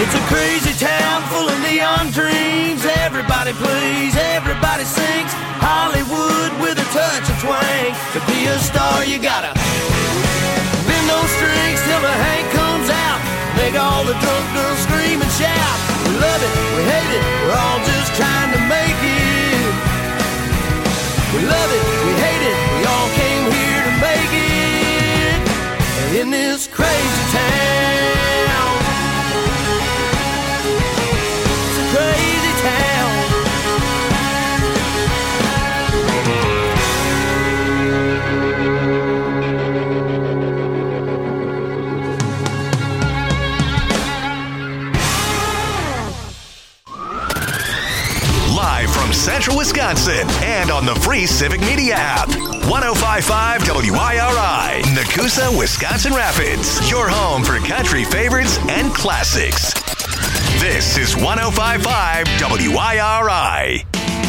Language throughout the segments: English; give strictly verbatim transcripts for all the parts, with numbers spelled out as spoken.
It's a crazy town full of neon dreams. Everybody plays, everybody sings. Hollywood with a touch of twang. To be a star you gotta bend those strings till the Hank comes out. Make all the drunk girls scream and shout. We love it, we hate it, we're all just trying to make it. We love it, we hate it, we all came here to make it. And in this crazy town, it's a crazy town. Live from Central Wisconsin and on the free Civic Media app. one oh five point five W I R I, Nakusa, Wisconsin Rapids. Your home for country favorites and classics. This is one oh five point five W I R I.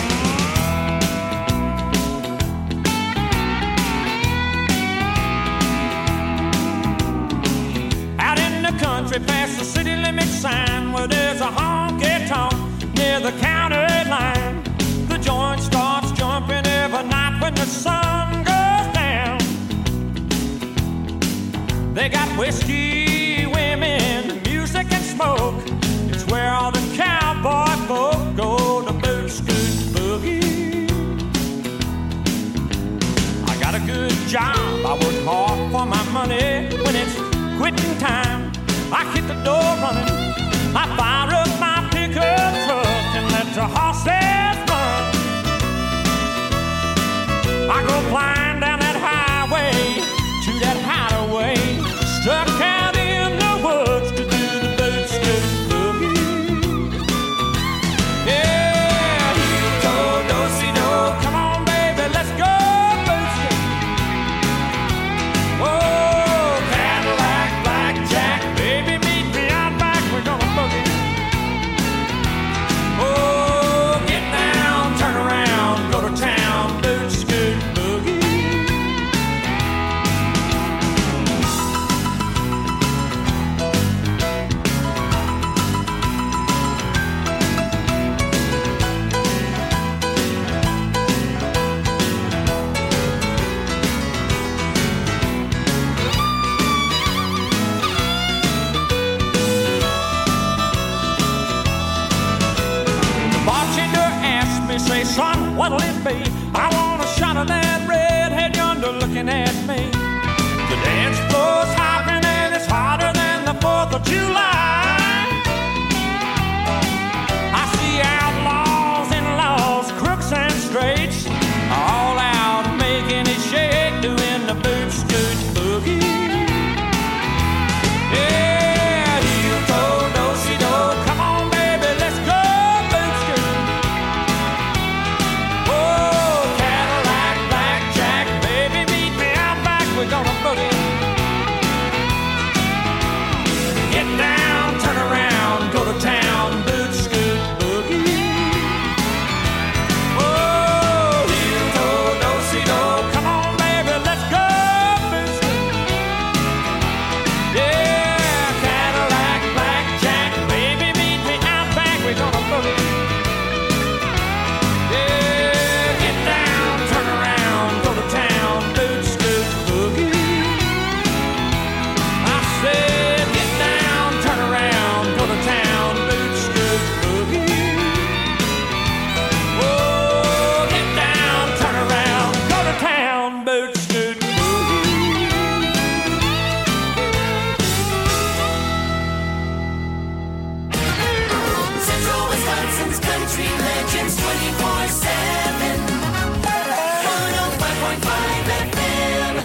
Out in the country past the city limit sign where there's a honky-tonk near the county line. The joint starts jumping every night when the sun goes down. They got whiskey, women, music and smoke. It's where all the cowboy folk go to boot, scoot, boogie. I got a good job, I work hard for my money. When it's quitting time, I hit the door running. I fire up my pickup truck and let the horses run. I go flying down that highway to that hideaway, stuck out in the woods to do the boot scoot boogie. Yeah, heel toe, do-si-do, come on baby, let's go boot scoot. Oh, Cadillac, blackjack, baby meet me out back, we're gonna boogie. Oh, get down, turn around, go to town, boot scoot boogie. The bartender asked me, say, son, what'll it be? I want a shot of that redhead yonder looking at me. The dance floor's hopping and it's hotter than the fourth of July. I see outlaws and laws, crooks and straights, all out making it shake, doing the boot scoot boogie. Yeah, heel toe, do-si-do, come on baby, let's go boot scoot. Oh, Cadillac, blackjack, baby meet me out back, we're gonna boogie. Get down, turn around, go to town, boot scoot boogie. Oh, heel toe, do-si-do, come on baby, let's go boot scoot. Yeah, Cadillac, blackjack, baby meet me out back, we're gonna boogie. Yeah, get down, turn around, go to town, boot scoot boogie. I said, get down, turn around, go to town, boot scoot boogie. Oh, get down, turn around, go to town, boot scoot boogie. Central Wisconsin's country legends twenty-four seven. one oh five point five F M.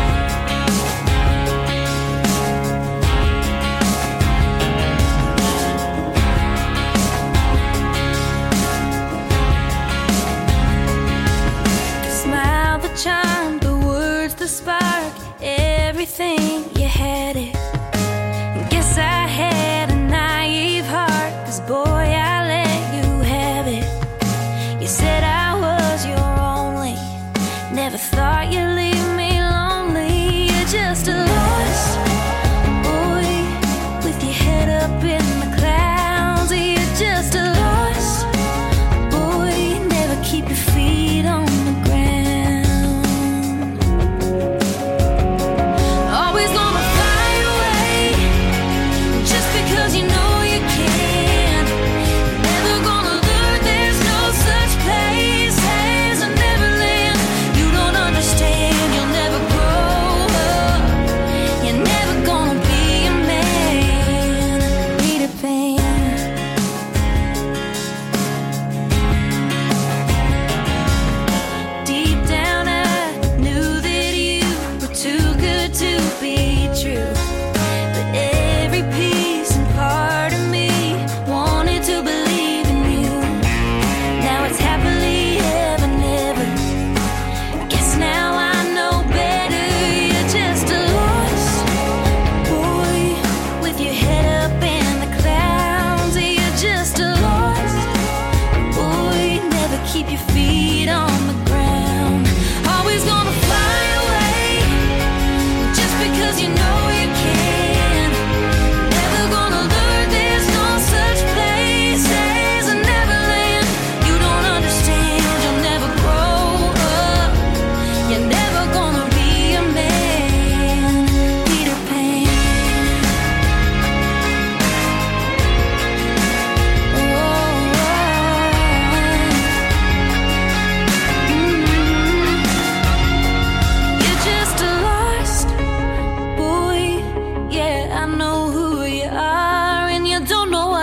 The smile, the charm, the words, the spark, everything, you had it. Guess I had a naive heart, 'cause boy, I let you have it. You said I was your only, never thought you'd leave me lonely. You're just a lost boy with your head up in the clouds.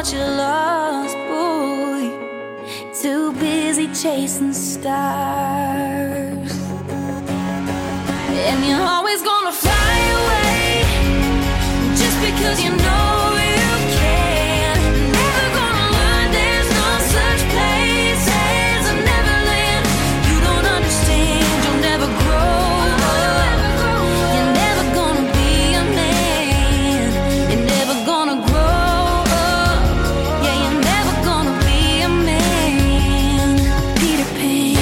thought you lost, boy. Too busy chasing stars. And you're always gonna fly away just because you know you can. Never gonna learn there's no such place as a Neverland. You don't understand, you'll never grow up. You're never gonna be a man. You're never gonna grow up. Yeah, you're never gonna be a man. Peter Pan.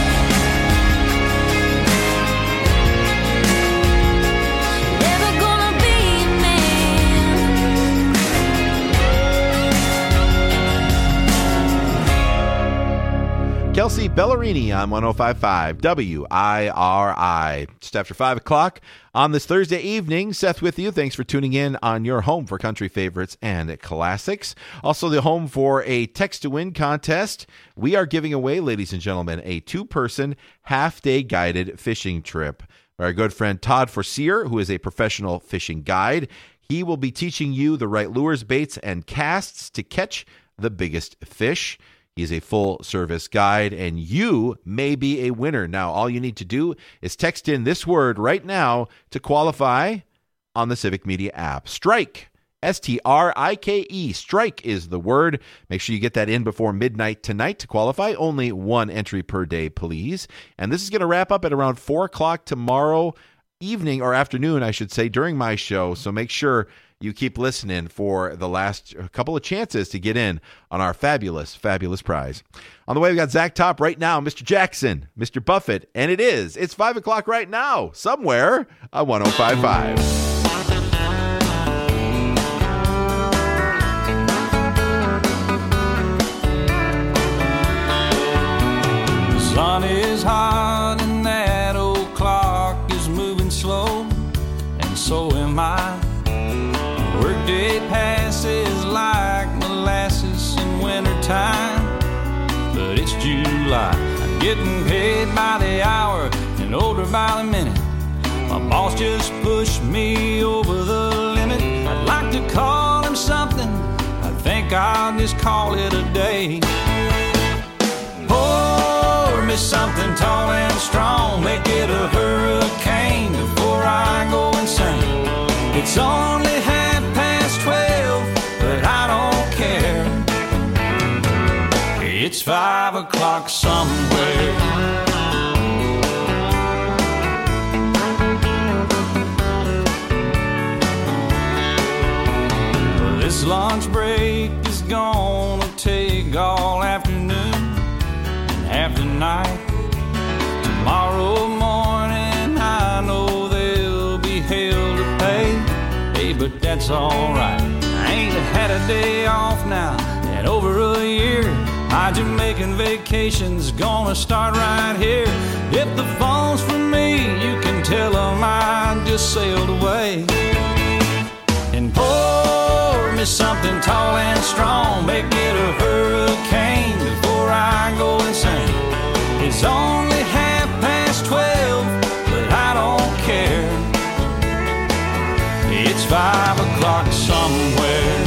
Never gonna be a man. Kelsey Ballerini on one oh five point five W I R I. Just after five o'clock on this Thursday evening. Seth with you. Thanks for tuning in on your home for country favorites and classics. Also the home for a text to win contest. We are giving away, ladies and gentlemen, a two-person half-day guided fishing trip. Our good friend Todd Forcier, who is a professional fishing guide, he will be teaching you the right lures, baits, and casts to catch the biggest fish. He's a full-service guide, and you may be a winner. Now, all you need to do is text in this word right now to qualify on the Civic Media app. Strike. S T R I K E. Strike is the word. Make sure you get that in before midnight tonight to qualify. Only one entry per day, please. And this is going to wrap up at around four o'clock tomorrow evening, or afternoon, I should say, during my show. So make sure you keep listening for the last couple of chances to get in on our fabulous, fabulous prize. On the way, we've got Zach Top right now, Mister Jackson, Mister Buffett, and it is. It's five o'clock right now, somewhere on one oh five point five. The sun is hot and that old clock is moving slow, and so am I. Workday passes like molasses in wintertime, but it's July. I'm getting paid by the hour and older by the minute. My boss just pushed me over the limit. I'd like to call him something, I think I'll just call it a day. Pour me something tall and strong, make it a hurricane before I go insane. It's only half past twelve, but I don't care. It's five o'clock somewhere. This lunch break is gonna take all afternoon and half the night. Tomorrow morning I know there'll be hell to pay. Hey, but that's alright. I ain't had a day off now in over a year. My Jamaican vacation's gonna start right here. If the phone's for me, you can tell them I just sailed away. And pour me something tall and strong, make it a hurricane before I go insane. It's only half past twelve, but I don't care. It's five o'clock somewhere.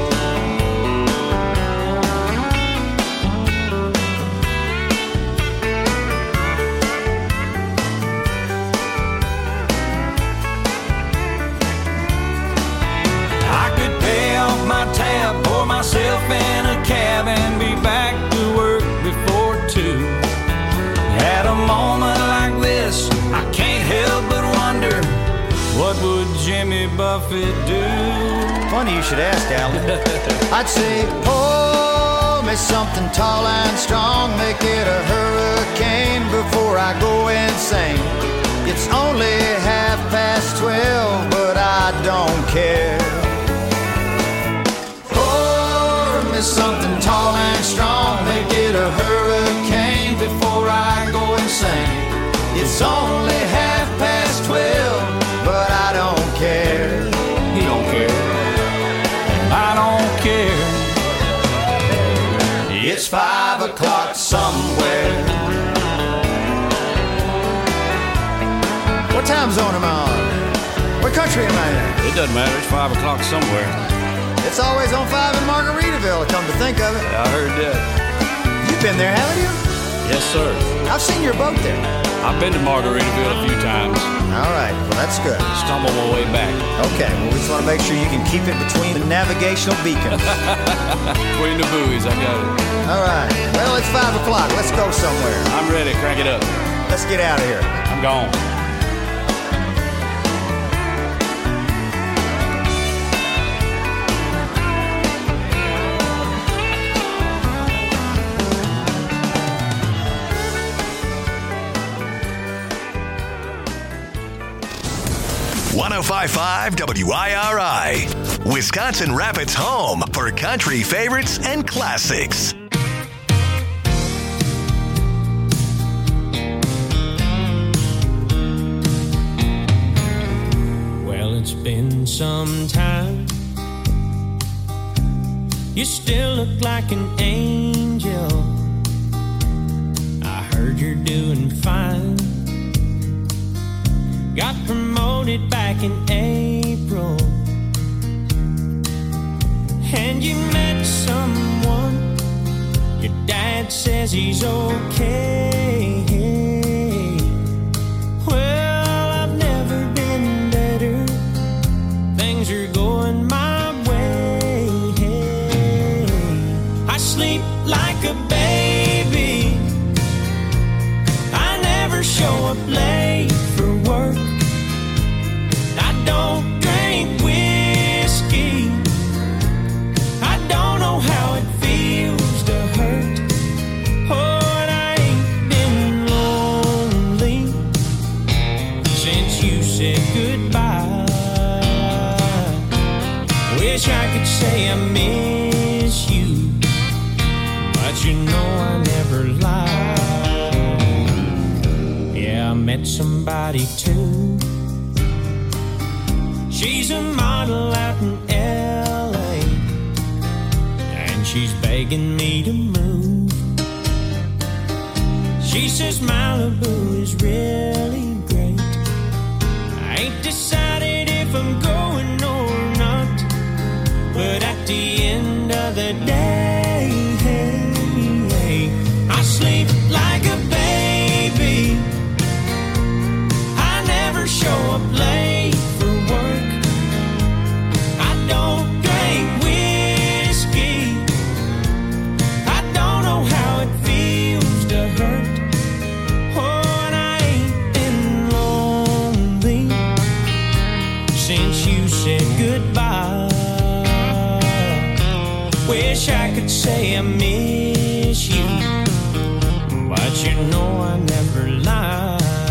I could pay off my tab, pour myself in a cab, and be back to work before two. At a moment like this, I can't help but wonder, what would Jimmy Buffett do? Funny you should ask, Alan. I'd say, pour me something tall and strong, make it a hurricane before I go insane. It's only half past twelve, but I don't care. Pour me something tall and strong, make it a hurricane before I go insane. It's only half past twelve, but I don't care. He don't care, and I don't care. It's five o'clock somewhere. What time zone am I on? What country am I in? It doesn't matter, it's five o'clock somewhere. It's always on five in Margaritaville think of it. I heard that. You've been there, haven't you? Yes, sir. I've seen your boat there. I've been to Margaritaville a few times. All right, well, that's good. Stumbled my way back. Okay, well, we just want to make sure you can keep it between the navigational beacons. Between the buoys, I got it. All right, well, it's five o'clock. Let's go somewhere. I'm ready. Crank it up. Let's get out of here. I'm gone. one oh five point five W I R I, Wisconsin Rapids' home for country favorites and classics. Well, it's been some time. You still look like an angel. I heard you're doing fine. Got promoted back in April, and you met someone. Your dad says he's okay. Well, I've never been better. Things are going my way. I sleep like a baby. I never show up late for work. I don't drink whiskey. I don't know how it feels to hurt. Oh, and I ain't been lonely since you said goodbye. Wish I could say I miss you, but you know I never lie. Yeah, I met somebody too. She's a model out in L A, and she's begging me to move. She says Malibu is really great. I ain't decided if I'm going or not, but at the end of the day, I sleep like a baby. I never show up late for work. I don't drink whiskey. I don't know how it feels to hurt. Oh, and I ain't been lonely since you said goodbye. Wish I could say I miss you, but you know I never lie.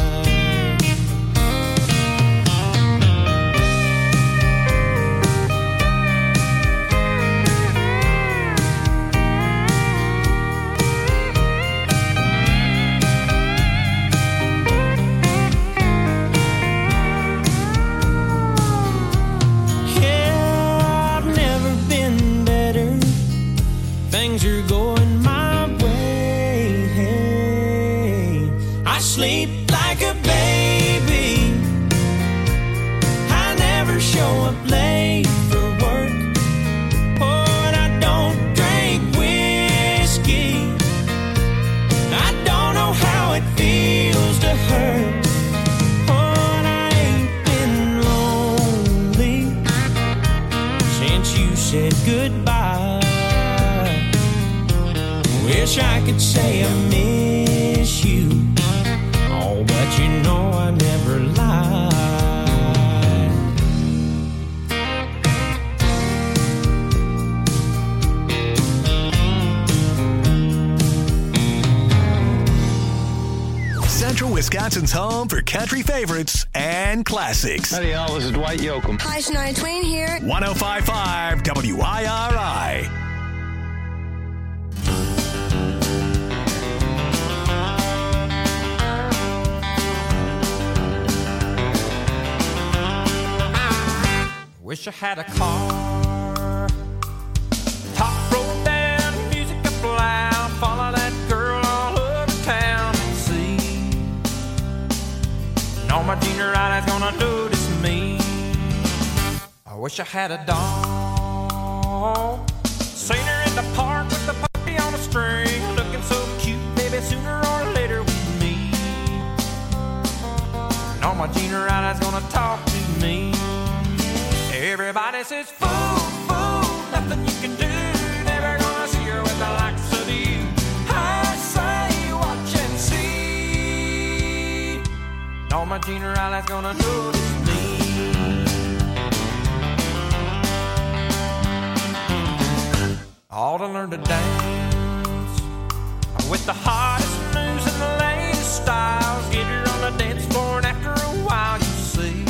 Things are going my way. I sleep like a baby. I never show up late for work. Oh, and I don't drink whiskey. I don't know how it feels to hurt. Oh, and I ain't been lonely since you said goodbye. Wish I could say I miss you, oh, but you know I never lie. Central Wisconsin's home for country favorites and classics. Howdy, y'all. This is Dwight Yoakam. Hi, Shania Twain here. one oh five point five W I R I. Wish I had a car, top rolled down, music up loud, follow that girl all over town. See, no, my junior rider's gonna notice me. I wish I had a dog, seen her in the park says, fool, fool, nothing you can do. Never gonna see her with the likes of you. I say, watch and see. Norma Jean Riley's gonna notice me. Ought to learn to dance with the hottest moves and the latest styles. Get her on the dance floor and after a while you see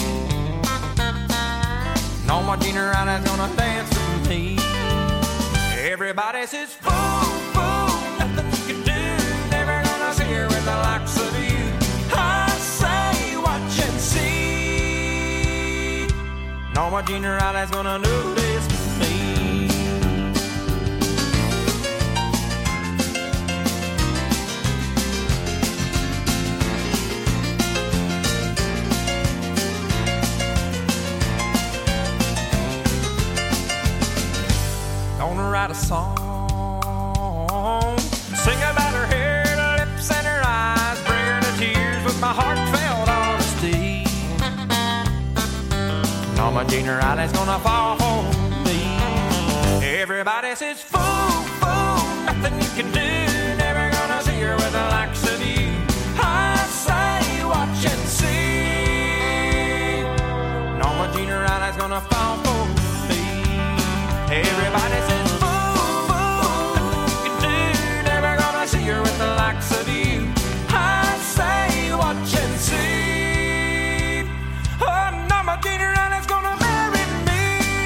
Norma Jean Riley's gonna dance with me. Everybody says, fool, fool, nothing you can do. Never gonna see her with the likes of you. I say, watch and see. Norma Jean Riley's gonna notice me. Gonna write a song, sing about her hair, her lips, and her eyes, bring her to tears with my heartfelt honesty. Norma Jean Riley's gonna fall for me. Everybody says, fool, fool, nothing you can do. Never gonna see her with the likes of you. I say, watch and see. Norma Jean Riley's gonna fall for me. Everybody says, you're with the likes of you. I say, watch and see. Oh, Norma Jean Riley's gonna marry me.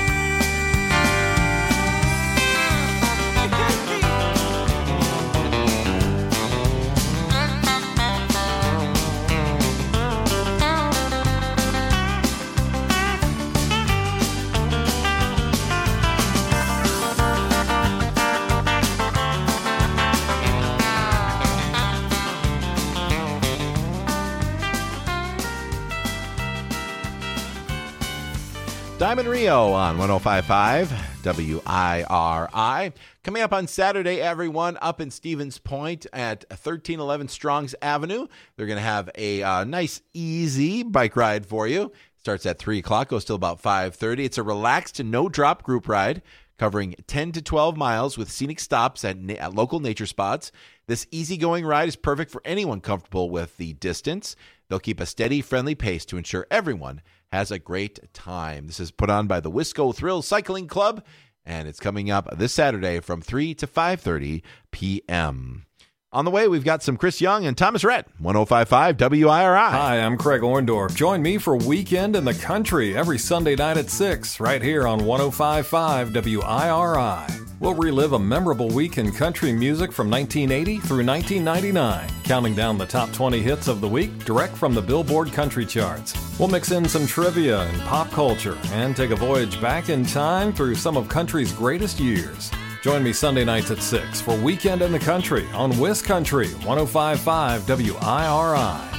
Diamond Rio on one oh five point five W I R I. Coming up on Saturday, everyone, up in Stevens Point at thirteen eleven Strongs Avenue. They're going to have a uh, nice, easy bike ride for you. Starts at three o'clock, goes till about five thirty. It's a relaxed, no-drop group ride covering ten to twelve miles with scenic stops at, na- at local nature spots. This easygoing ride is perfect for anyone comfortable with the distance. They'll keep a steady, friendly pace to ensure everyone has a great time. This is put on by the Wisco Thrill Cycling Club, and it's coming up this Saturday from three to five thirty p.m. On the way, we've got some Chris Young and Thomas Rhett, one oh five point five W I R I. Hi, I'm Craig Orndorff. Join me for Weekend in the Country every Sunday night at six, right here on one oh five point five W I R I. We'll relive a memorable week in country music from nineteen eighty through nineteen ninety-nine, counting down the top twenty hits of the week direct from the Billboard Country Charts. We'll mix in some trivia and pop culture and take a voyage back in time through some of country's greatest years. Join me Sunday nights at six for Weekend in the Country on Wis Country, one oh five point five W I R I.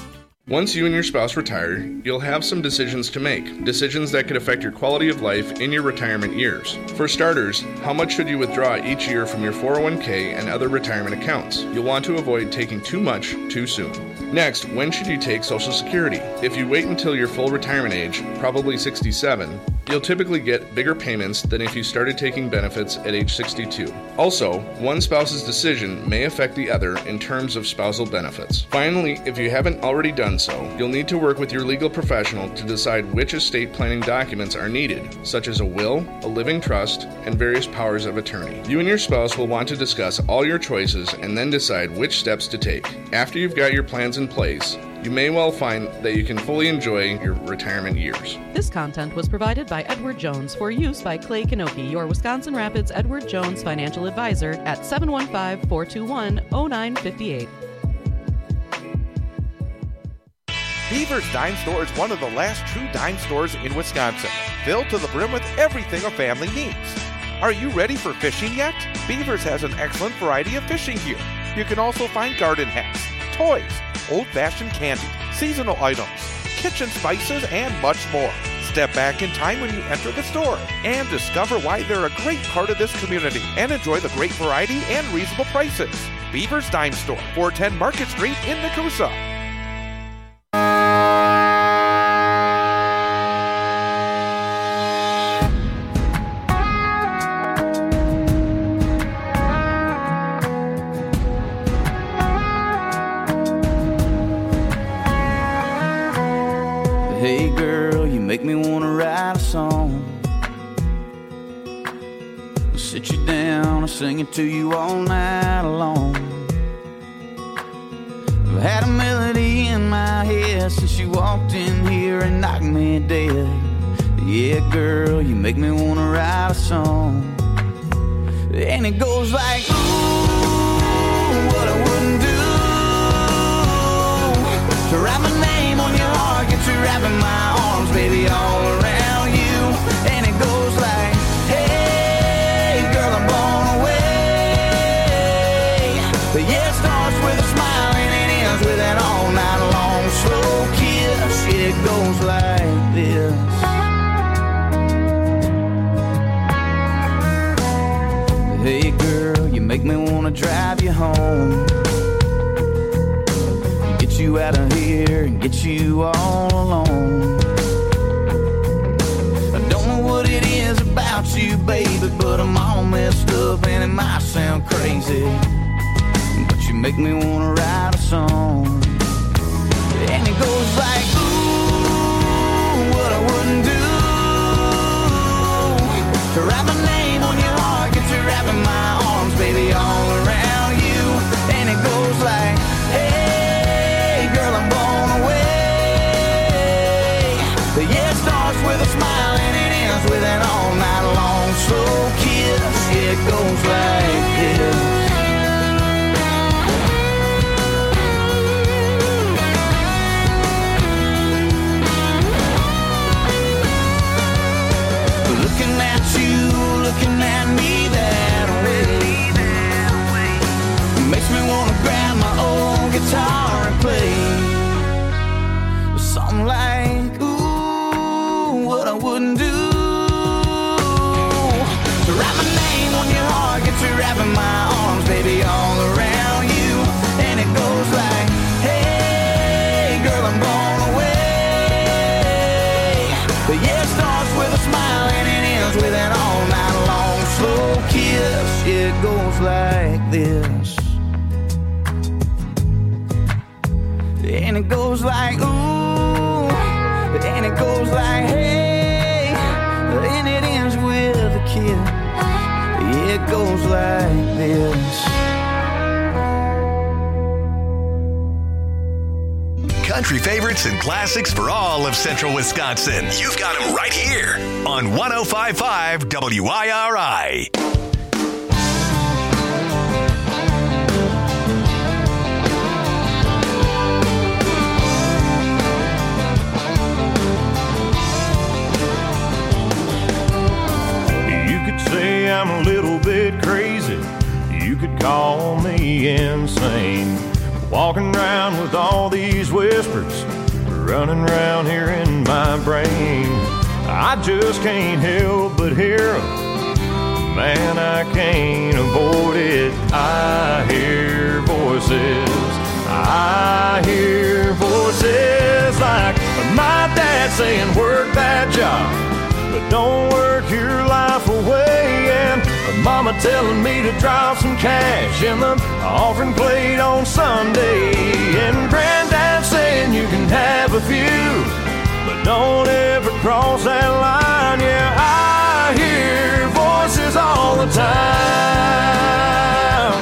Once you and your spouse retire, you'll have some decisions to make. Decisions that could affect your quality of life in your retirement years. For starters, how much should you withdraw each year from your four oh one k and other retirement accounts? You'll want to avoid taking too much too soon. Next, when should you take Social Security? If you wait until your full retirement age, probably sixty-seven, you'll typically get bigger payments than if you started taking benefits at age sixty-two. Also, one spouse's decision may affect the other in terms of spousal benefits. Finally, if you haven't already done so, you'll need to work with your legal professional to decide which estate planning documents are needed, such as a will, a living trust, and various powers of attorney. You and your spouse will want to discuss all your choices and then decide which steps to take. After you've got your plans in place, you may well find that you can fully enjoy your retirement years. This content was provided by Edward Jones for use by Clay Kanoki, your Wisconsin Rapids Edward Jones financial advisor at seven one five, four two one, oh nine five eight. Beaver's Dime Store is one of the last true dime stores in Wisconsin, filled to the brim with everything a family needs. Are you ready for fishing yet? Beaver's has an excellent variety of fishing gear. You can also find garden hats, toys, old-fashioned candy, seasonal items, kitchen spices, and much more. Step back in time when you enter the store and discover why they're a great part of this community and enjoy the great variety and reasonable prices. Beaver's Dime Store, four ten Market Street in Nakusa. you down, I sing it to you all night long. I've had a melody in my head since you walked in here and knocked me dead. Yeah, girl, you make me wanna write a song. And it goes like, ooh, what I wouldn't do to write my name on your heart, get you wrapped in my arms, baby, all around you. And it goes like, hey, girl, I'm blown away. But yeah, it starts with a smile and it ends with an all night long slow kiss. It goes like this. Hey girl, you make me wanna drive you home, get you out of here and get you all alone. I don't know what it is about you, baby, but I'm all messed up and it might sound crazy, but you make me wanna write a song. And it goes like, ooh, what I wouldn't do to write my name on your heart, get you wrapped in my arms, baby, all around you. And it goes like, hey, girl, I'm blown away. But yeah, it starts with a smile and it ends with an all night long slow kiss. It goes like this. Looking at you, looking at me that way, makes me wanna grab my old guitar and play something like, ooh, what I wouldn't do to write my name on your heart, get you wrapped in my arms, baby, all around you. And it goes like, hey, girl, I'm blown away. But yeah, it starts with a smile and it ends with an all night long slow kiss. It goes like this. And it goes like, ooh, and it goes like, hey, and it ends with a kiss. It goes like this. Country favorites and classics for all of Central Wisconsin. You've got them right here on one oh five point five W I R I. You could say I'm a little bit crazy. You could call me insane. Walking around with all these whispers running around here in my brain. I just can't help but hear them. Man, I can't avoid it. I hear voices. I hear voices like my dad saying, work that job, but don't work your life away. And mama telling me to drop some cash in the offering plate on Sunday. And granddad saying you can have a few, but don't ever cross that line. Yeah, I hear voices all the time.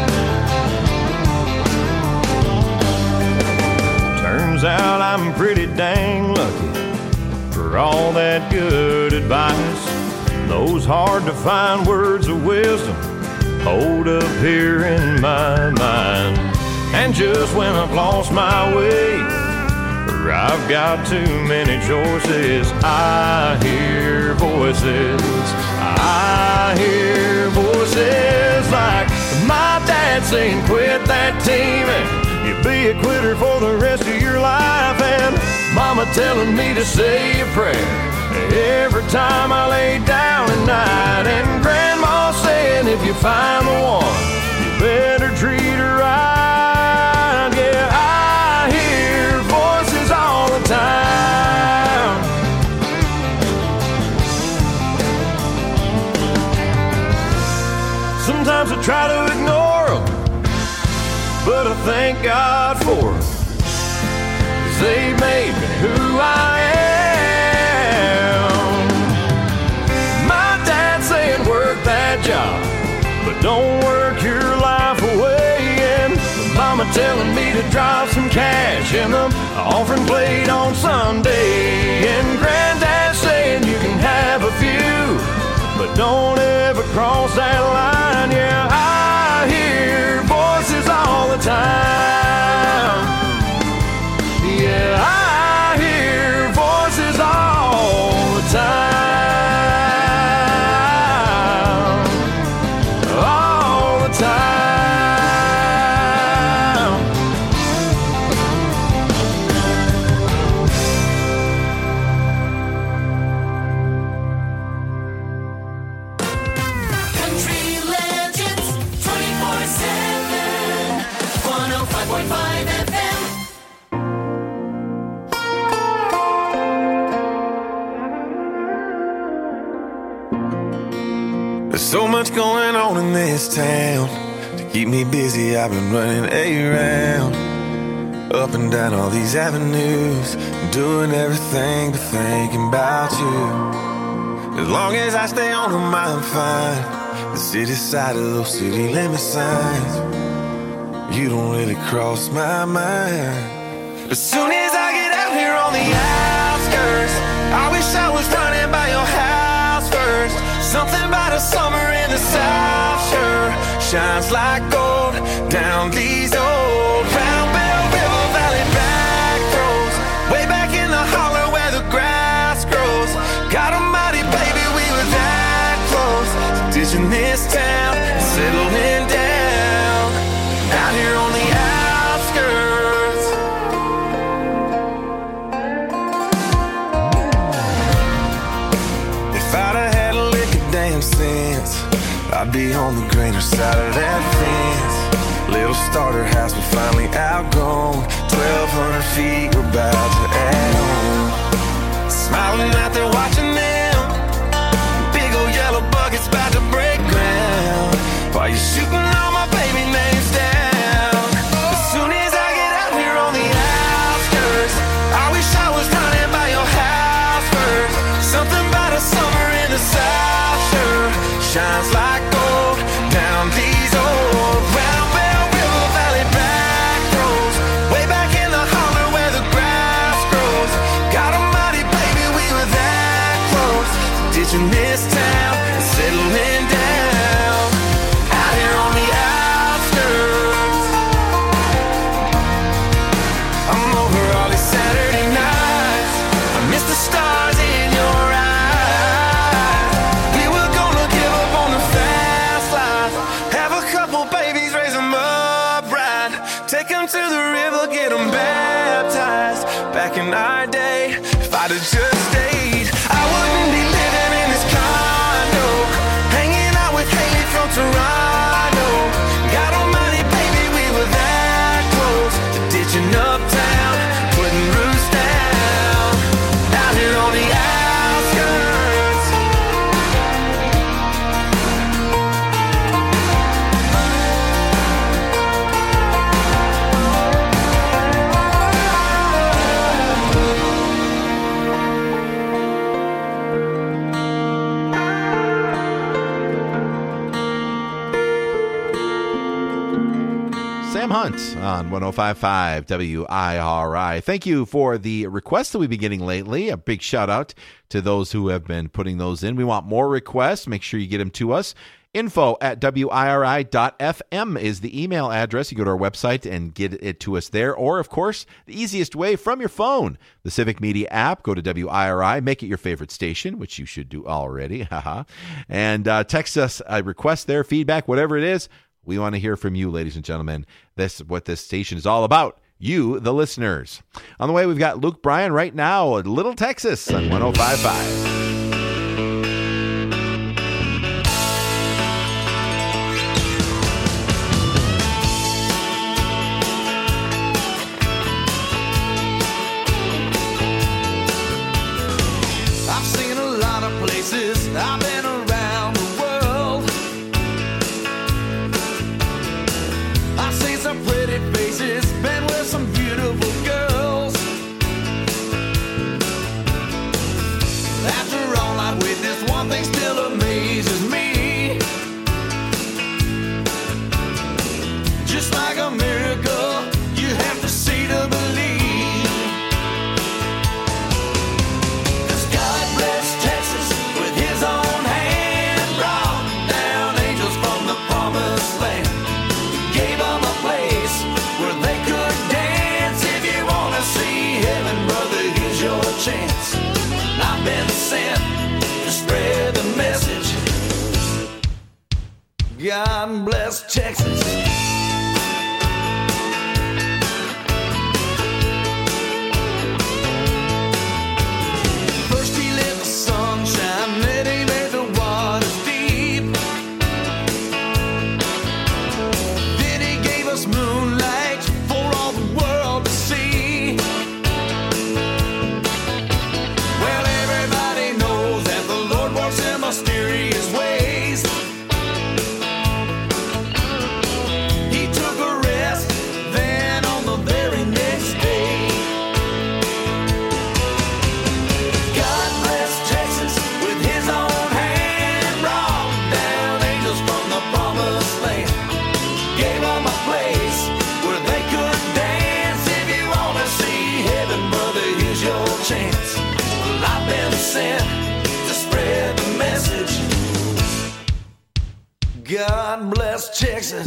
Turns out I'm pretty dang lucky for all that good advice. Those hard to find words of wisdom hold up here in my mind. And just when I've lost my way, or I've got too many choices, I hear voices. I hear voices like my dad saying, quit that team and you'll be a quitter for the rest of your life. And mama telling me to say a prayer every time I lay down at night. And grandma saying if you find the one, you better treat her right. Yeah, I hear voices all the time. Sometimes I try to ignore them, but I thank God for them, 'cause they made me who I am. Job, but don't work your life away. And mama telling me to drop some cash in the offering plate on Sunday. And granddad saying you can have a few, but don't ever cross that line. Yeah, I hear voices all the time. Yeah, I hear voices all the time. All the time. Country Legends twenty-four seven, one oh five point five F M. There's so much going on in this town. To keep me busy, I've been running around, up and down all these avenues, doing everything but thinking about you. As long as I stay on them, I'm fine. The city side of those city limit signs, you don't really cross my mind. As soon as I get out here on the outskirts, I wish I was running by your house first. Something about a summer in the South sure shines like gold down these old Round Bell River Valley back roads, way back in the holler where the grass grows. God almighty, baby, we were that close to ditching this town and settling down out here on the outskirts. If I'd have had a lick of damn sense, I'd be on the greener side of that fence. Little starter house we finally outgrown, twelve hundred feet we're about to add on. Smiling out there watching them, big old yellow buckets about to break ground, while you're shooting all my baby names down. As soon as I get out here on the outskirts, I wish I was running by your house first. Something about a summer in the South sure shines like gold down these old Round Bell River Valley back roads, way back in the holler where the grass grows. God almighty, baby, we were that close to ditching this town and settling down out here on the outskirts. I'm over all these Saturday nights, I miss the stars in your eyes. We were gonna give up on the fast life, have a couple babies, raise them up right, take them to the river, get them baptized. Back in our day, if I'd have just stayed, I wouldn't be living in this condo, hanging out with Haley from Toronto. God almighty, baby, we were that close to ditching uptown, putting roots down out here on the outskirts. Sam Hunt on one oh five point five W I R I. Thank you for the requests that we've been getting lately. A big shout out to those who have been putting those in. We want more requests. Make sure you get them to us. Info at W I R I dot F M is the email address. You go to our website and get it to us there. Or, of course, the easiest way, from your phone. The Civic Media app. Go to W I R I. Make it your favorite station, which you should do already. And uh, text us a request there, feedback, whatever it is. We want to hear from you, ladies and gentlemen. That's what this station is all about. You, the listeners. On the way, we've got Luke Bryan right now at Little Texas on one oh five point five. I've seen a lot of places, I've been around the world. I've seen some pretty faces, been with some beautiful girls. After God bless Texas. First he let the sun shine, then he made the waters deep. Then he gave us moonlight for all the world to see. Well, everybody knows that the Lord works in mysterious ways. He took a rest, then on the very next day. God bless Texas with his own hand, brought down angels from the promised land. Gave them a place where they could dance. If you want to see heaven, brother, here's your chance. Well, I've been sent to spread the message. God bless Texas.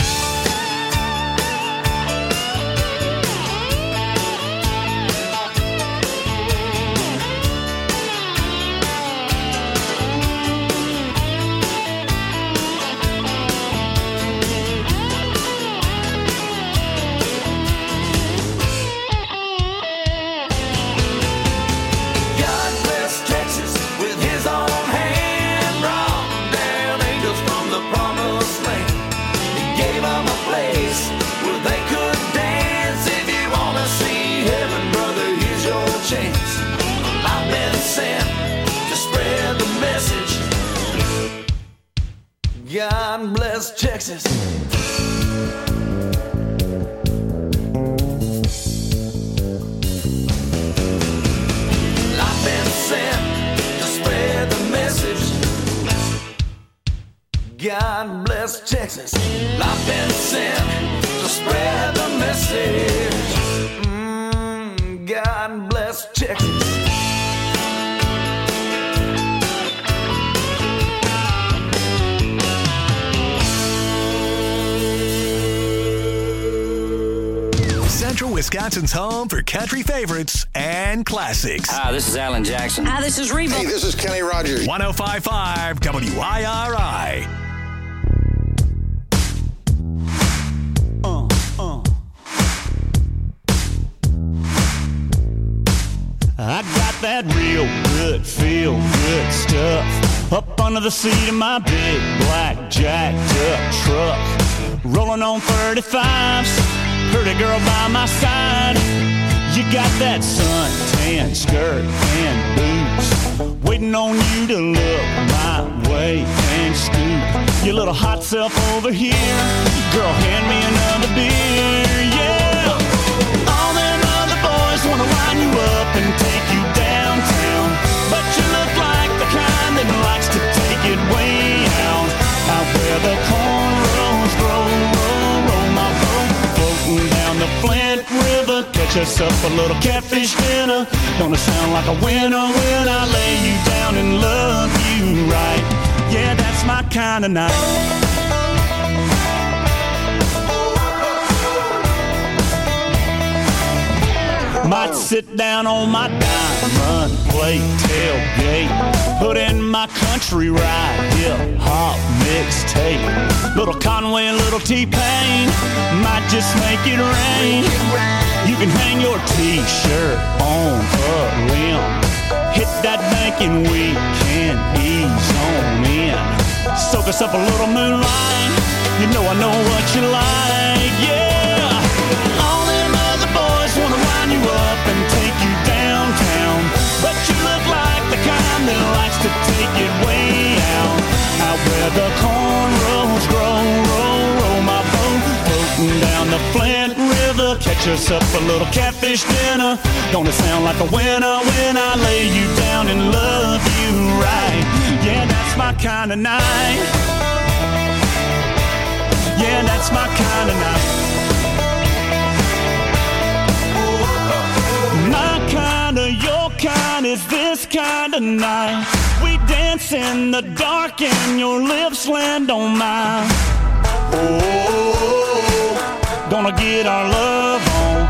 God bless Texas with his own hand, brought down angels from the promised land. He gave them a place where they could dance. If you want to see heaven, brother, here's your chance. I've been sent to spread the message. God bless Texas. I've been sent to spread the message. God bless Texas. I've been sent to spread the message. Mm, God bless Texas. Central Wisconsin's home for country favorites and classics. Hi, this is Alan Jackson. Hi, this is Reba. Hey, this is Kenny Rogers. one oh five point five W I R I. Uh, uh. I got that real good, feel good stuff up under the seat of my big black jacked up truck. Rolling on thirty-fives, pretty girl by my side. You got that suntan skirt and boots, waiting on you to look my way and scoop your little hot self over here. Girl, hand me another beer, yeah. All them other boys wanna line you up and take you downtown, but you look like the kind that likes to take it way out, out where the cornrows grow, roll, roll my boat, floating down the Flint River. Catch us up a little catfish dinner. Gonna sound like a winner when I lay you down and love you right. Yeah, that's my kind of night. Might sit down on my diamond plate tailgate, put in my country ride, hip hop mixtape. Little Conway, little T-Pain, might just make it rain. You can hang your t-shirt on a limb, hit that bank and we can ease on in. Soak us up a little moonlight, you know I know what you like, yeah. All them other boys wanna line you up and take you downtown, but you look like the kind that likes to take it way out, out where the cornrows grow, roll, roll my boat, floating down the Flint River. Catch us up a little catfish dinner. Gonna sound like a winner when I lay you down and love you right. Yeah, that's my kind of night. Yeah, that's my kind of night. My kind of, your kind is this kind of night. We dance in the dark and your lips land on mine. Oh, gonna get our love on.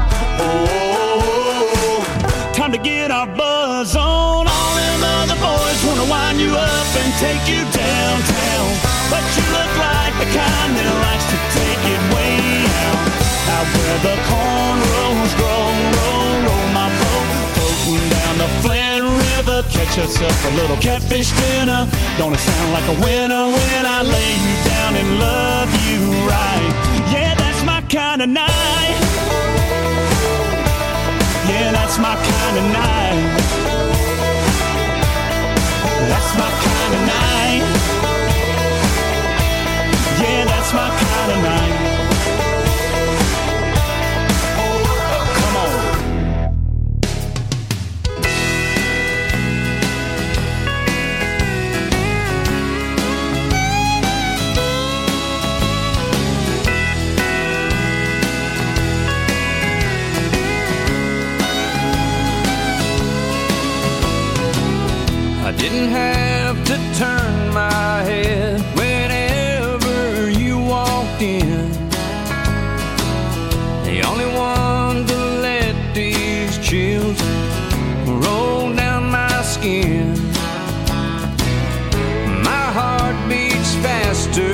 Oh, time to get our buzz on. All them other boys wanna wind you up and take you downtown, but you look like the kind that likes to take it way out, out where the cornrows grow, roll, roll my boat, floating down the Flint River, catch yourself a little catfish dinner. Don't it sound like a winner when I lay you down and love you right? Yeah, that's my kind of night. Yeah, that's my kind of night. That's my kind of night. Yeah, that's my kind of night. Come on. I didn't have to turn my head whenever you walked in. The only one to let these chills roll down my skin. My heart beats faster,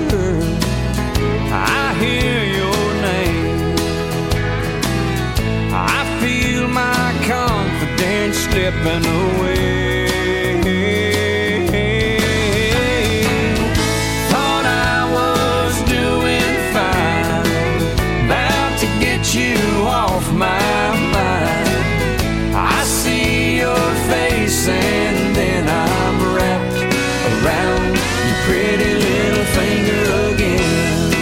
I hear your name. I feel my confidence slipping away. And then I'm wrapped around your pretty little finger again.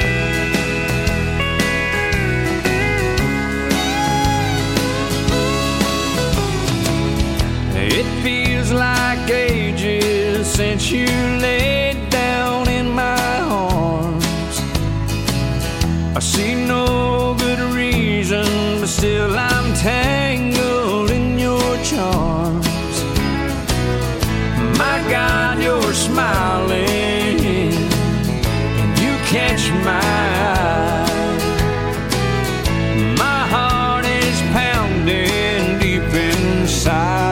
It feels like ages since you laid down in my arms. I see no good reason, but still I'm tangled in your charms. My God, you're smiling, and you catch my eye. My heart is pounding deep inside.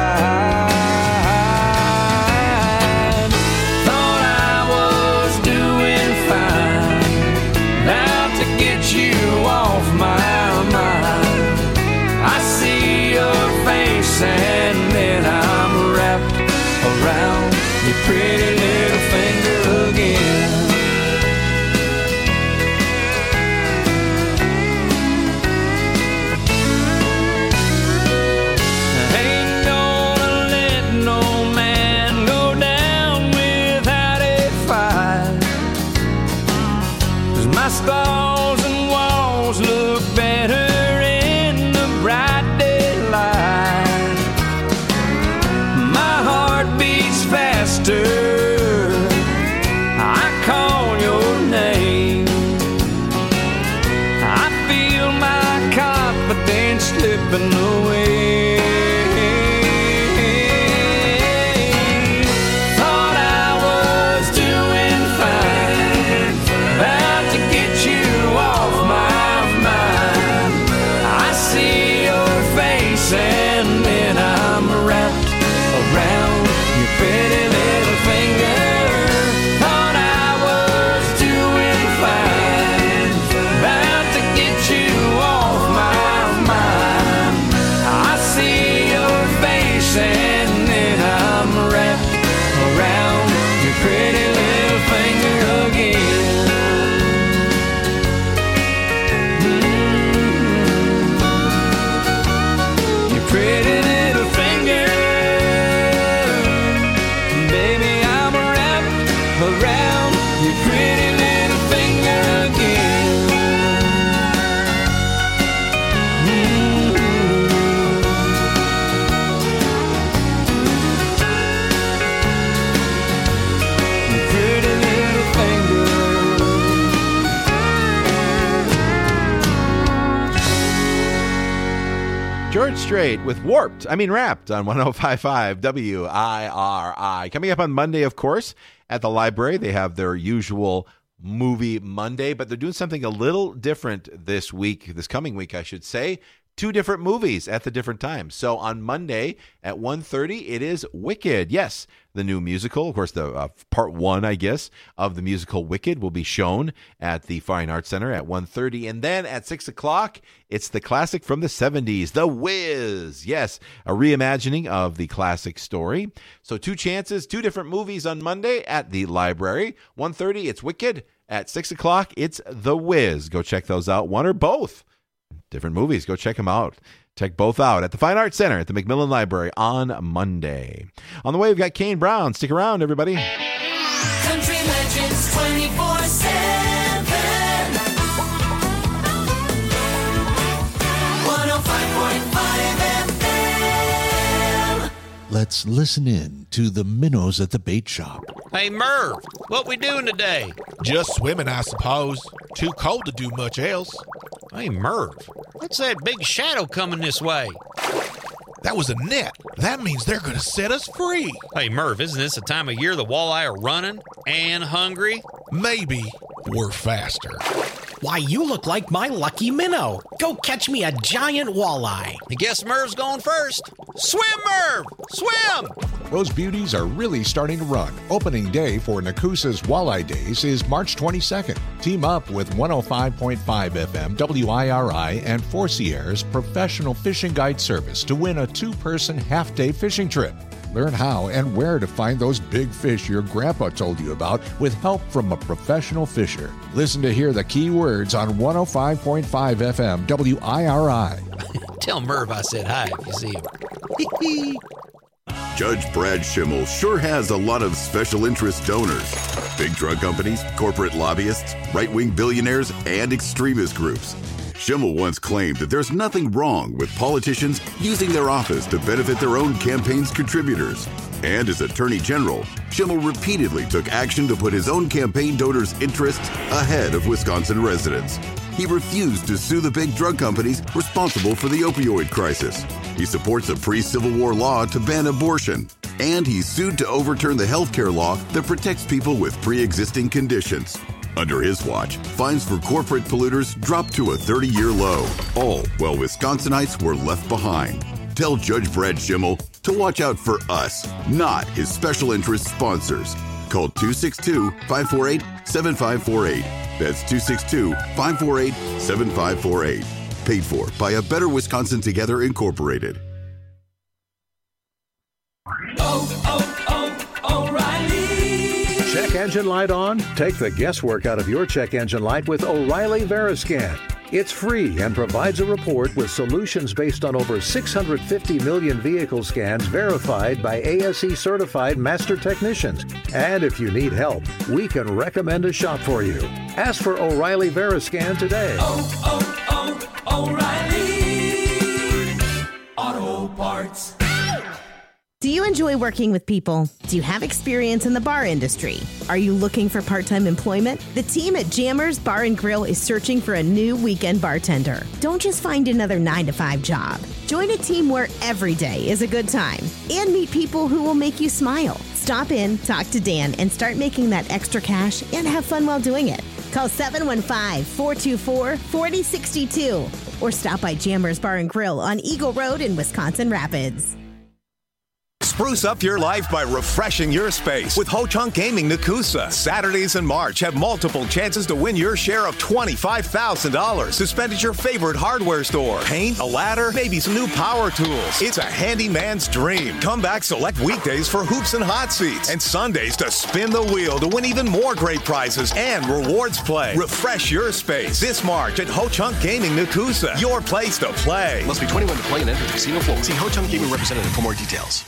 Thought I was doing fine, about to get you off my mind. I see your face and then I'm wrapped around your pretty little finger again. I ain't gonna let no man go down without a fight, 'cause my stalls and walls look better in the bright daylight. Faster, I call your name. I feel my confidence slipping away. Thought I was doing fine, about to get you off my mind. I see your face and then I'm wrapped around your pretty little finger. Thought I was doing fine, about to get you off my mind. I see your face and then I'm wrapped around your pretty little finger again. Mm-hmm. Your pretty little finger. Around your pretty little finger again. Mm-hmm. Your pretty little finger. George Strait with Warped, I mean Wrapped on one oh five point five W I R I. Coming up on Monday, of course, at the library, they have their usual Movie Monday, but they're doing something a little different this week, this coming week, I should say. two different movies at the different times. So on Monday at one thirty, it is Wicked. Yes, the new musical. Of course, the uh, part one, I guess, of the musical Wicked will be shown at the Fine Arts Center at one thirty. And then at six o'clock, it's the classic from the seventies, The Wiz. Yes, a reimagining of the classic story. So two chances, two different movies on Monday at the library. one thirty, it's Wicked. At six o'clock, it's The Wiz. Go check those out, one or both. Different movies. Go check them out. Check both out at the Fine Arts Center at the Macmillan Library on Monday. On the way, we've got Kane Brown. Stick around, everybody. Country Legends twenty-four seven. one oh five point five F M. Let's listen in to the minnows at the bait shop. Hey, Merv, what we doing today? Just swimming, I suppose. Too cold to do much else. Hey, Merv, what's that big shadow coming this way? That was a net. That means they're going to set us free. Hey, Merv, isn't this the time of year the walleye are running and hungry? Maybe we're faster. Why, you look like my lucky minnow. Go catch me a giant walleye. I guess Merv's going first. Swim, Merv! Swim! Those beauties are really starting to run. Opening day for Nakusa's Walleye Days is March twenty-second. Team up with one oh five point five F M, W I R I, and Four Sierras Professional Fishing Guide Service to win a two-person half-day fishing trip. Learn how and where to find those big fish your grandpa told you about with help from a professional fisher. Listen to hear the key words on one oh five point five F M W I R I. Tell Merv I said hi if you see him. Judge Brad Schimmel sure has a lot of special interest donors. Big drug companies, corporate lobbyists, right-wing billionaires, and extremist groups. Schimmel once claimed that there's nothing wrong with politicians using their office to benefit their own campaign's contributors. And as Attorney General, Schimmel repeatedly took action to put his own campaign donors' interests ahead of Wisconsin residents. He refused to sue the big drug companies responsible for the opioid crisis. He supports a pre-Civil War law to ban abortion. And he sued to overturn the health care law that protects people with pre-existing conditions. Under his watch, fines for corporate polluters dropped to a thirty-year low, all while Wisconsinites were left behind. Tell Judge Brad Schimmel to watch out for us, not his special interest sponsors. Call two six two, five four eight, seven five four eight. That's two six two, five four eight, seven five four eight. Paid for by A Better Wisconsin Together, Incorporated. Oh, oh, oh, O'Reilly. Check engine light on? Take the guesswork out of your check engine light with O'Reilly Veriscan. It's free and provides a report with solutions based on over six hundred fifty million vehicle scans verified by A S E certified master technicians. And if you need help, we can recommend a shop for you. Ask for O'Reilly Veriscan today. Oh, oh, oh, O'Reilly Auto Parts. Do you enjoy working with people? Do you have experience in the bar industry? Are you looking for part-time employment? The team at Jammers Bar and Grill is searching for a new weekend bartender. Don't just find another nine to five job. Join a team where every day is a good time and meet people who will make you smile. Stop in, talk to Dan, and start making that extra cash and have fun while doing it. Call seven one five, four two four, four zero six two or stop by Jammers Bar and Grill on Eagle Road in Wisconsin Rapids. Spruce up your life by refreshing your space with Ho Chunk Gaming Nakusa. Saturdays in March have multiple chances to win your share of twenty-five thousand dollars to spend at your favorite hardware store. Paint, a ladder, maybe some new power tools. It's a handyman's dream. Come back select weekdays for hoops and hot seats and Sundays to spin the wheel to win even more great prizes and rewards play. Refresh your space this March at Ho Chunk Gaming Nakusa. Your place to play. Must be twenty-one to play and enter casino floor. See Ho Chunk Gaming representative for more details.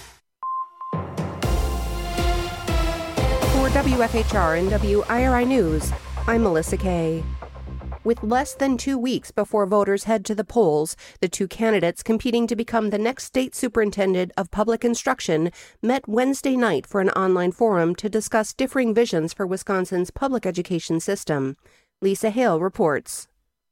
For W F H R and W I R I News, I'm Melissa Kay. With less than two weeks before voters head to the polls, the two candidates competing to become the next state superintendent of public instruction met Wednesday night for an online forum to discuss differing visions for Wisconsin's public education system. Lisa Hale reports.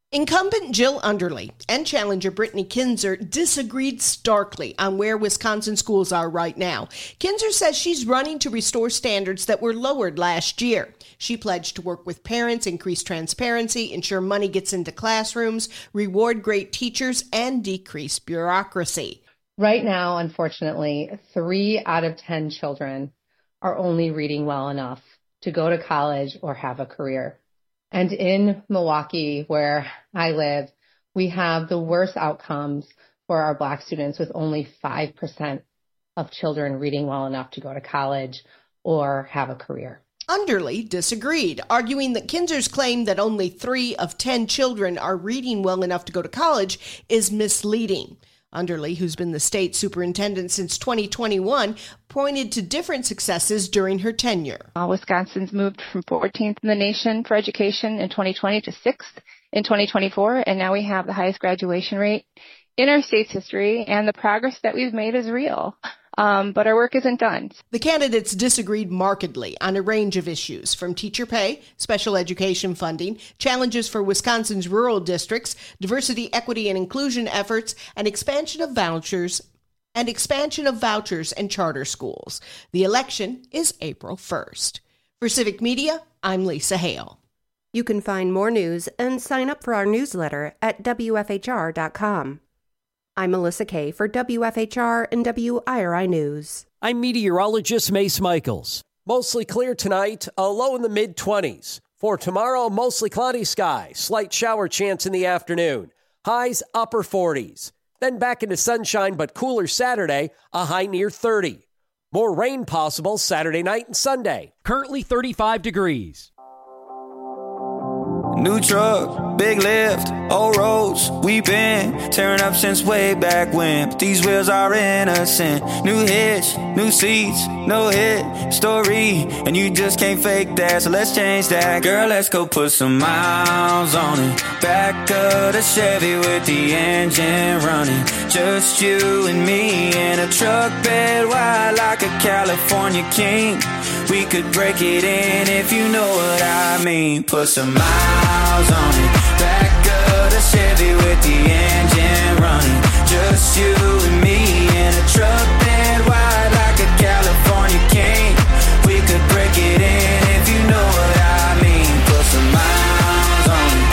Incumbent Jill Underly and challenger Brittany Kinzer disagreed starkly on where Wisconsin schools are right now. Kinzer says she's running to restore standards that were lowered last year. She pledged to work with parents, increase transparency, ensure money gets into classrooms, reward great teachers, and decrease bureaucracy. Right now, unfortunately, three out of ten children are only reading well enough to go to college or have a career. And in Milwaukee, where I live, we have the worst outcomes for our Black students, with only five percent of children reading well enough to go to college or have a career. Underly disagreed, arguing that Kinzer's claim that only three of ten children are reading well enough to go to college is misleading. Underly, who's been the state superintendent since twenty twenty-one, pointed to different successes during her tenure. Uh, Wisconsin's moved from fourteenth in the nation for education in twenty twenty to sixth in twenty twenty-four, and now we have the highest graduation rate in our state's history, and the progress that we've made is real. Um, but our work isn't done. The candidates disagreed markedly on a range of issues, from teacher pay, special education funding, challenges for Wisconsin's rural districts, diversity, equity, and inclusion efforts, and expansion of vouchers and expansion of vouchers and charter schools. The election is April first. For Civic Media, I'm Lisa Hale. You can find more news and sign up for our newsletter at W F H R dot com. I'm Melissa Kay for W F H R and W I R I News. I'm meteorologist Mace Michaels. Mostly clear tonight, a low in the mid-twenties. For tomorrow, mostly cloudy sky, slight shower chance in the afternoon. Highs upper forties. Then back into sunshine but cooler Saturday, a high near thirty. More rain possible Saturday night and Sunday. Currently thirty-five degrees. New truck, big lift, old roads, we been tearing up since way back when. But these wheels are innocent. New hitch, new seats, no hit story, and you just can't fake that, so let's change that. Girl, let's go put some miles on it. Back of the Chevy with the engine running. Just you and me in a truck bed wide like a California king. We could break it in if you know what I mean. Put some miles on it. Back of the Chevy with the engine running. Just you and me in a truck bed wide like a California king. We could break it in if you know what I mean. Put some miles on it.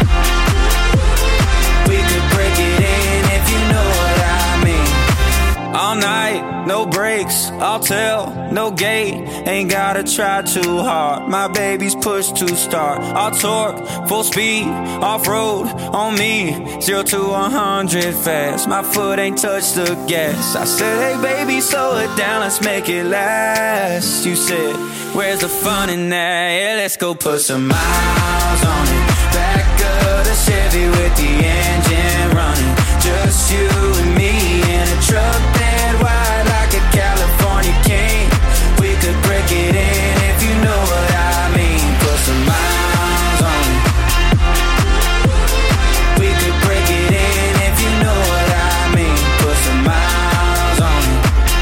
We could break it in if you know what I mean. All night, no brakes, I'll tell, no gate. Ain't gotta try too hard. My baby's push to start. I'll torque, full speed, off-road on me. Zero to one hundred fast. My foot ain't touched the gas. I said, hey baby, slow it down, let's make it last. You said, where's the fun in that? Yeah, let's go put some miles on it. Back of the Chevy with the engine running. Just you and me in a truck bed wide like a California king. We could break it in if you know what I mean. Put some miles on it. We could break it in if you know what I mean. Put some miles on it.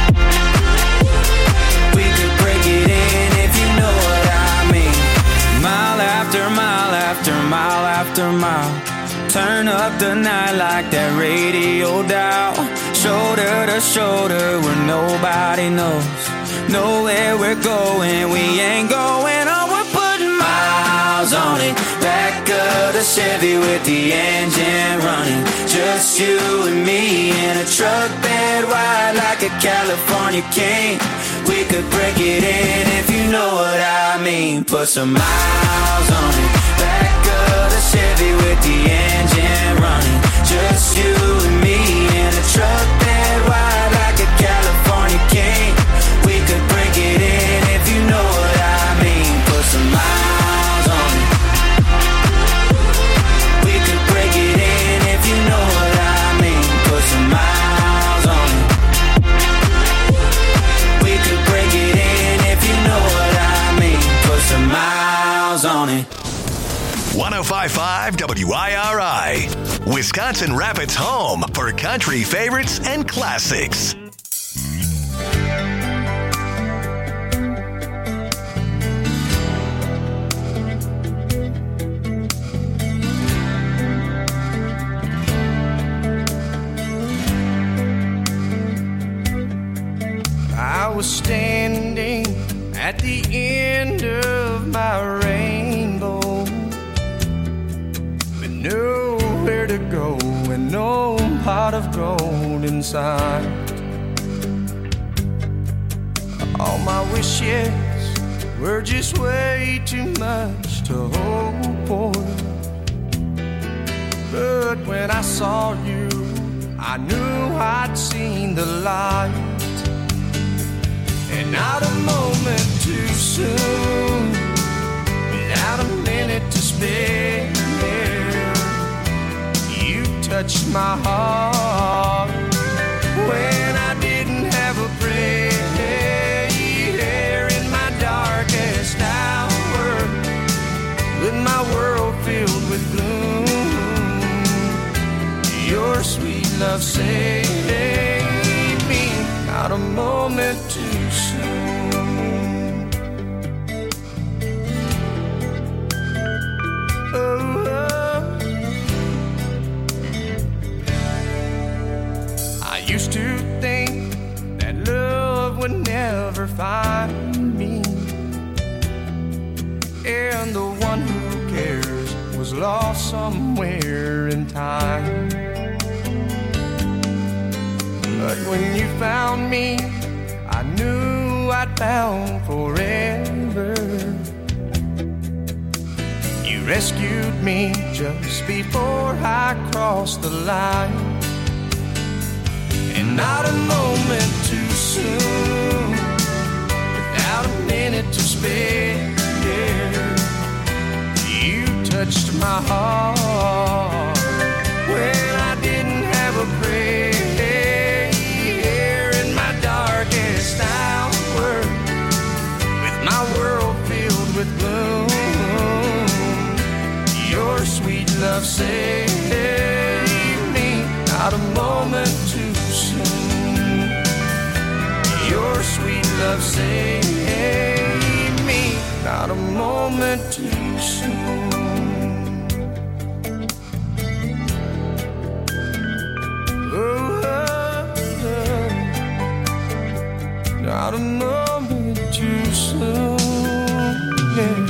We could break it in if you know what I mean. Mile after mile after mile after mile. Turn up the night like that radio dial. Shoulder to shoulder where nobody knows. Know where we're going, we ain't going on. We're putting miles on it. Back of the Chevy with the engine running. Just you and me in a truck bed wide like a California king. We could break it in if you know what I mean. Put some miles on it. Back of the Chevy with the engine running. Just you and me in a truck bed wide like a California king. We could break it in if you know what I mean. Put some miles on it. We could break it in if you know what I mean. Put some miles on it. We could break it in if you know what I mean. Put some miles on it. one oh five point five W I R I, Wisconsin Rapids' home for country favorites and classics. pot of gold inside. All my wishes were just way too much to hope for. But when I saw you, I knew I'd seen the light. And not a moment too soon, without a minute to spare, you touched my heart when I didn't have a prayer. In my darkest hour, with my world filled with gloom, your sweet love saved me, not a moment too soon. Oh, oh. I used to think that love would never find me, and the one who cares was lost somewhere in time. But when you found me, I knew I'd found forever. You rescued me just before I crossed the line. And not a moment too soon, without a minute to spare, you touched my heart when I didn't have a prayer. In my darkest hour, with my world filled with gloom, your sweet love saved me, not a moment too soon. Your sweet love saved me, not a moment too soon. Oh, oh, oh. Not a moment too soon. Yeah.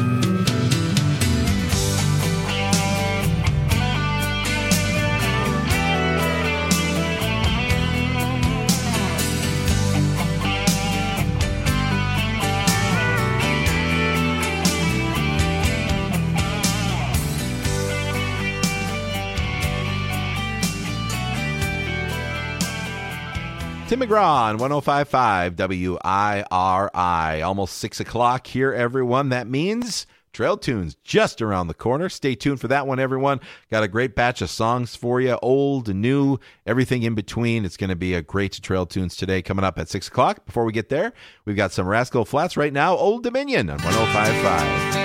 Tim McGraw on one oh five point five W I R I. Almost six o'clock here, everyone. That means Trail Tunes just around the corner. Stay tuned for that one, everyone. Got a great batch of songs for you, old and new, everything in between. It's going to be a great Trail Tunes today coming up at six o'clock. Before we get there, we've got some Rascal Flatts right now. Old Dominion on one oh five point five.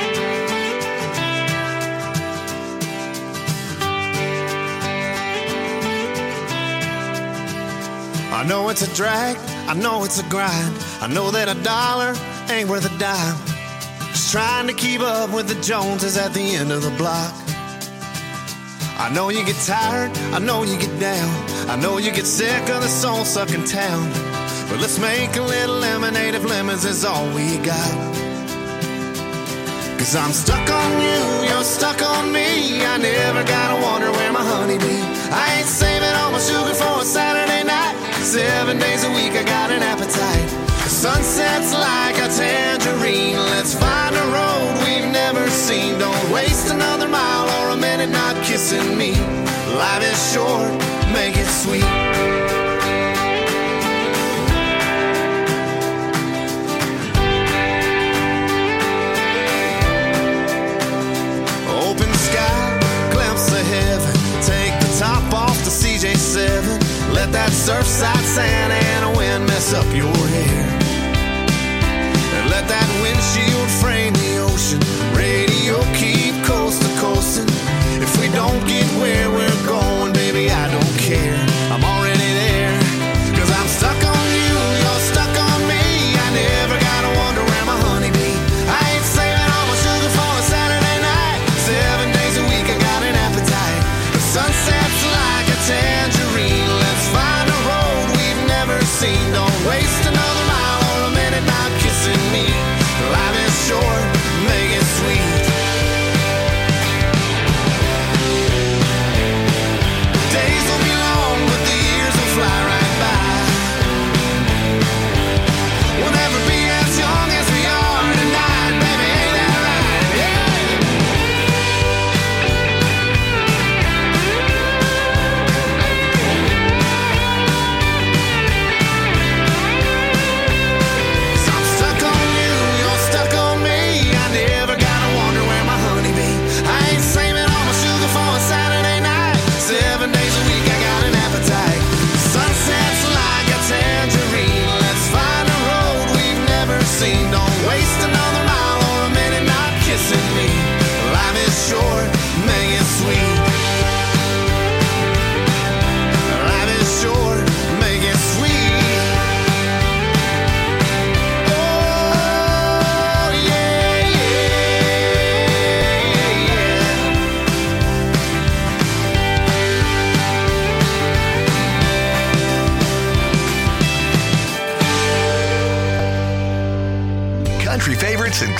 I know it's a drag, I know it's a grind. I know that a dollar ain't worth a dime. Just trying to keep up with the Joneses at the end of the block. I know you get tired, I know you get down. I know you get sick of the soul-sucking town. But let's make a little lemonade if lemons is all we got. Cause I'm stuck on you, you're stuck on me. I never gotta wonder where my honey be. I ain't saving all my sugar for a Saturday night. Seven days a week I got an appetite. The sunset's like a tangerine. Let's find a road we've never seen. Don't waste another mile or a minute not kissing me. Life is short, make it sweet. Open sky, glimpse of heaven. Take the top off the C J seven. Let that surfside sand and a wind mess up your hair. And let that windshield frame the ocean. Radio keep coast to coasting. If we don't get where we're going, baby, I don't care. I'm already there. Cause I'm stuck on you, you're stuck on me. I never gotta wonder where my honey be. I ain't saving all my sugar for a Saturday night. Seven days a week I got an appetite. The sunset's like a tangerine. Let's find a road we've never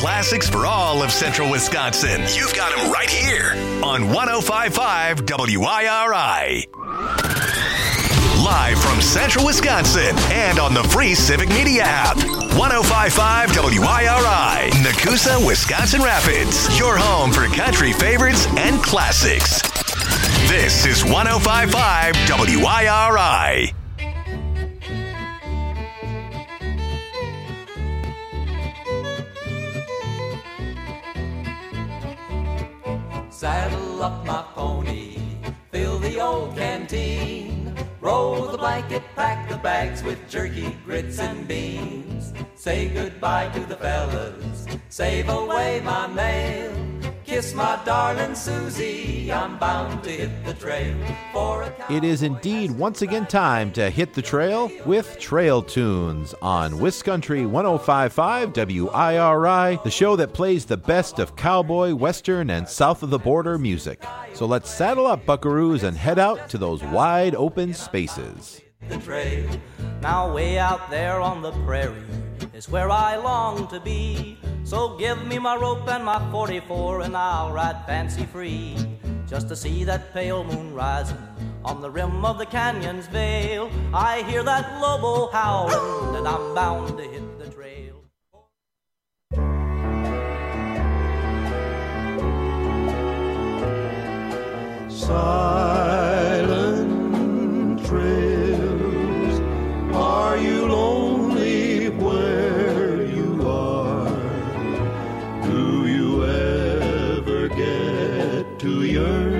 classics for all of central Wisconsin. You've got them right here on one oh five point five W I R I. Live from central Wisconsin and on the free Civic Media app. one oh five point five W I R I, Nakusa, Wisconsin Rapids. Your home for country favorites and classics. This is one oh five point five W I R I. Saddle up my pony, fill the old canteen, roll the blanket, pack the bags with jerky, grits, and beans. Say goodbye to the fellas, save away my mail. Kiss my darling Susie, I'm bound to hit the trail for a It is indeed once again time to hit the trail with Trail Tunes on Wiscountry one oh five point five W I R I, the show that plays the best of cowboy, western, and south of the border music. So let's saddle up, buckaroos, and head out to those wide open spaces. the trail. Now way out there on the prairie is where I long to be. So give me my rope and my forty-four and I'll ride fancy free, just to see that pale moon rising on the rim of the canyon's veil. I hear that lobo howling and I'm bound to hit the trail. Silent trails, are you lonely where you are? Do you ever get to yearn